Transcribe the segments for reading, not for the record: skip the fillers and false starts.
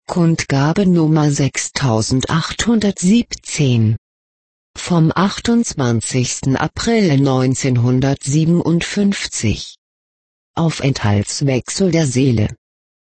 Kundgabe Nummer 6817. Vom 28. April 1957. Aufenthaltswechsel der Seele.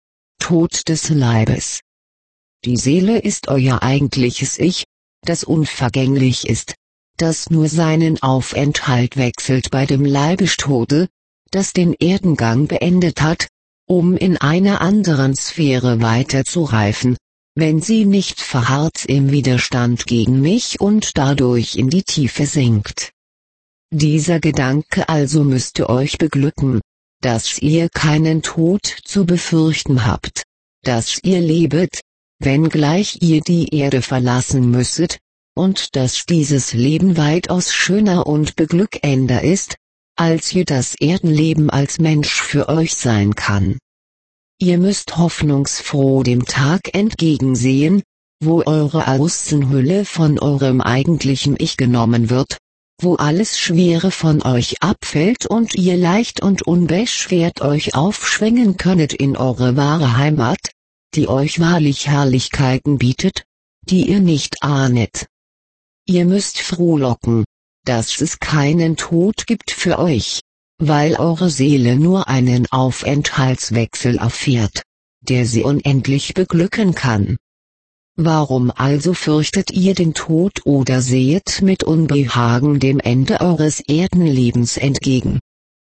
Tod des Leibes. Die Seele ist euer eigentliches Ich, das unvergänglich ist, das nur seinen Aufenthalt wechselt bei dem Leibestode, das den Erdengang beendet hat, um in einer anderen Sphäre weiterzureifen, wenn sie nicht verharrt im Widerstand gegen mich und dadurch in die Tiefe sinkt. Dieser Gedanke also müsste euch beglücken, dass ihr keinen Tod zu befürchten habt, dass ihr lebet, wenngleich ihr die Erde verlassen müsstet, und dass dieses Leben weitaus schöner und beglückender ist, als je das Erdenleben als Mensch für euch sein kann. Ihr müsst hoffnungsfroh dem Tag entgegensehen, wo eure Außenhülle von eurem eigentlichen Ich genommen wird, wo alles Schwere von euch abfällt und ihr leicht und unbeschwert euch aufschwingen könnet in eure wahre Heimat, die euch wahrlich Herrlichkeiten bietet, die ihr nicht ahnet. Ihr müsst frohlocken, dass es keinen Tod gibt für euch, weil eure Seele nur einen Aufenthaltswechsel erfährt, der sie unendlich beglücken kann. Warum also fürchtet ihr den Tod oder sehet mit Unbehagen dem Ende eures Erdenlebens entgegen?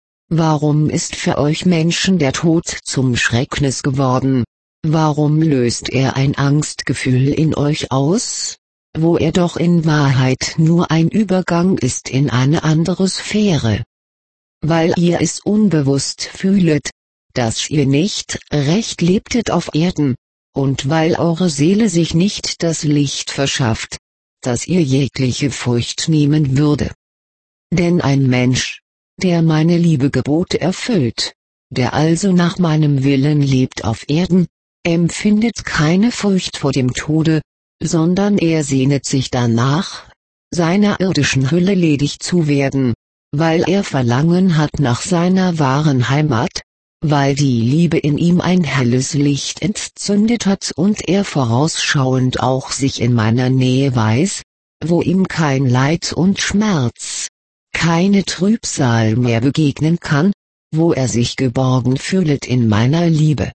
Warum ist für euch Menschen der Tod zum Schrecknis geworden? Warum löst er ein Angstgefühl in euch aus, wo er doch in Wahrheit nur ein Übergang ist in eine andere Sphäre? Weil ihr es unbewusst fühlet, dass ihr nicht recht lebtet auf Erden, und weil eure Seele sich nicht das Licht verschafft, das ihr jegliche Furcht nehmen würde. Denn ein Mensch, der meine liebe Gebote erfüllt, der also nach meinem Willen lebt auf Erden, empfindet keine Furcht vor dem Tode, sondern er sehnet sich danach, seiner irdischen Hülle ledig zu werden, weil er Verlangen hat nach seiner wahren Heimat, weil die Liebe in ihm ein helles Licht entzündet hat und er vorausschauend auch sich in meiner Nähe weiß, wo ihm kein Leid und Schmerz, keine Trübsal mehr begegnen kann, wo er sich geborgen fühlet in meiner Liebe.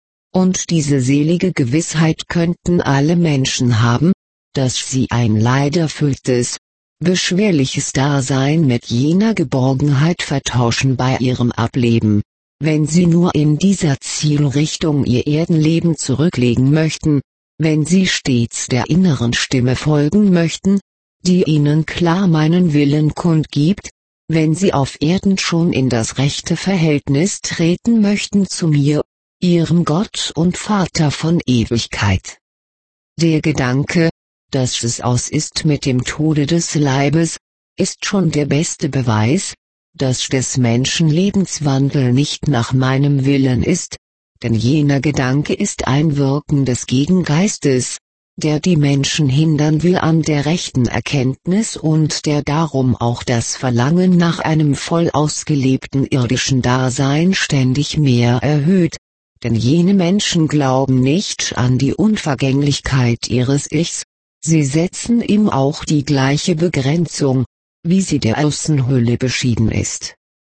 Und diese selige Gewissheit könnten alle Menschen haben, dass sie ein leiderfülltes, beschwerliches Dasein mit jener Geborgenheit vertauschen bei ihrem Ableben, wenn sie nur in dieser Zielrichtung ihr Erdenleben zurücklegen möchten, wenn sie stets der inneren Stimme folgen möchten, die ihnen klar meinen Willen kundgibt, wenn sie auf Erden schon in das rechte Verhältnis treten möchten zu mir, ihrem Gott und Vater von Ewigkeit. Der Gedanke, dass es aus ist mit dem Tode des Leibes, ist schon der beste Beweis, dass des Menschen Lebenswandel nicht nach meinem Willen ist, denn jener Gedanke ist ein Wirken des Gegengeistes, der die Menschen hindern will an der rechten Erkenntnis und der darum auch das Verlangen nach einem voll ausgelebten irdischen Dasein ständig mehr erhöht, denn jene Menschen glauben nicht an die Unvergänglichkeit ihres Ichs, sie setzen ihm auch die gleiche Begrenzung, wie sie der Außenhülle beschieden ist.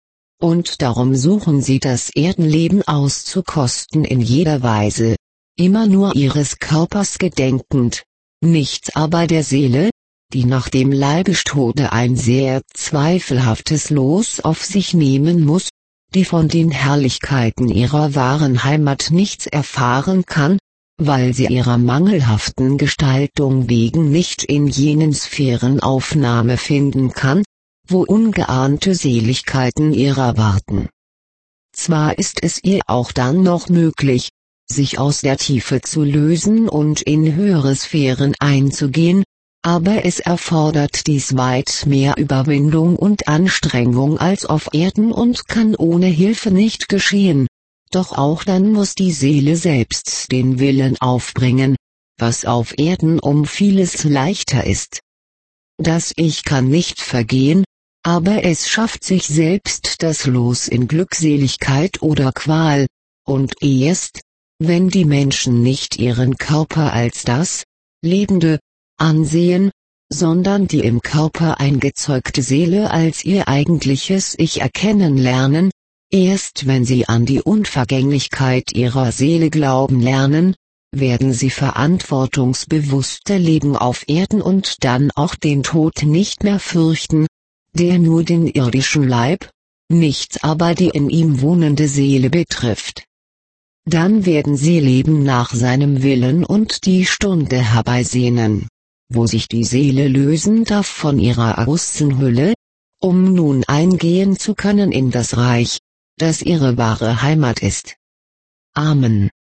Und darum suchen sie das Erdenleben auszukosten in jeder Weise, immer nur ihres Körpers gedenkend, nichts aber der Seele, die nach dem Leibestode ein sehr zweifelhaftes Los auf sich nehmen muss, die von den Herrlichkeiten ihrer wahren Heimat nichts erfahren kann, weil sie ihrer mangelhaften Gestaltung wegen nicht in jenen Sphären Aufnahme finden kann, wo ungeahnte Seligkeiten ihrer warten. Zwar ist es ihr auch dann noch möglich, sich aus der Tiefe zu lösen und in höhere Sphären einzugehen, aber es erfordert dies weit mehr Überwindung und Anstrengung als auf Erden und kann ohne Hilfe nicht geschehen. Doch auch dann muss die Seele selbst den Willen aufbringen, was auf Erden um vieles leichter ist. Das Ich kann nicht vergehen, aber es schafft sich selbst das Los in Glückseligkeit oder Qual, und erst, wenn die Menschen nicht ihren Körper als das Lebende ansehen, sondern die im Körper eingezeugte Seele als ihr eigentliches Ich erkennen lernen. Erst wenn sie an die Unvergänglichkeit ihrer Seele glauben lernen, werden sie verantwortungsbewusster leben auf Erden und dann auch den Tod nicht mehr fürchten, der nur den irdischen Leib, nichts aber die in ihm wohnende Seele betrifft. Dann werden sie leben nach seinem Willen und die Stunde herbeisehnen, wo sich die Seele lösen darf von ihrer Außenhülle, um nun eingehen zu können in das Reich, das ihre wahre Heimat ist. Amen.